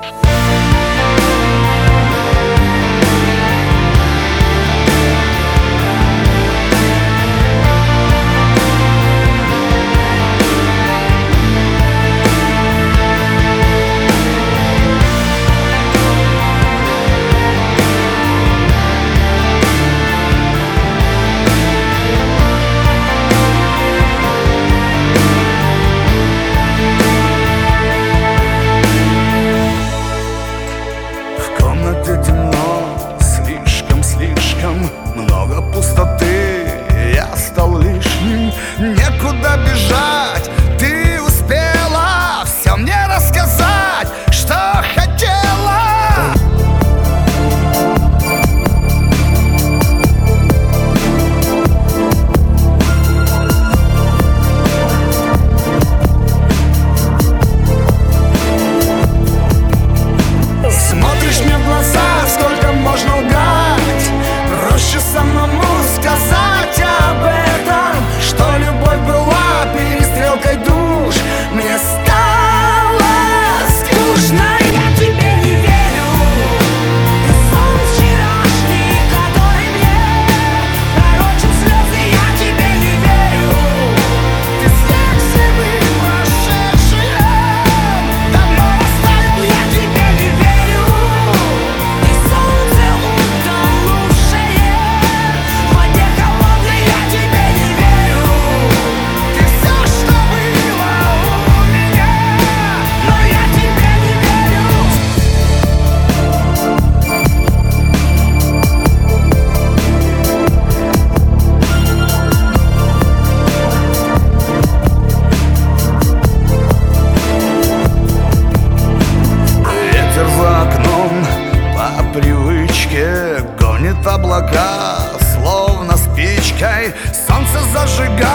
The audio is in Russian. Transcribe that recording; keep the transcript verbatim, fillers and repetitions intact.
Много пустоты, я стал лишним. Некуда бежать, ты успела все мне рассказать, что хотела. Смотришь мне в глаза, сколько можно лгать? Проще самому сказать об этом, что любовь была перестрелкой душ. Мне стало скучно. Я тебе не верю. Ты сон вчерашний, который мне пророчил слезы. Я тебе не верю. Ты снег зимы прошедший, Давно оставил. Я тебе не верю. Ты солнце утонувшее в воде холодной. Я тебе не верю. ты все, что было у меня. Но я тебе не верю. Ветер за окном по привычке гонит облака, словно спичкой солнце зажигает.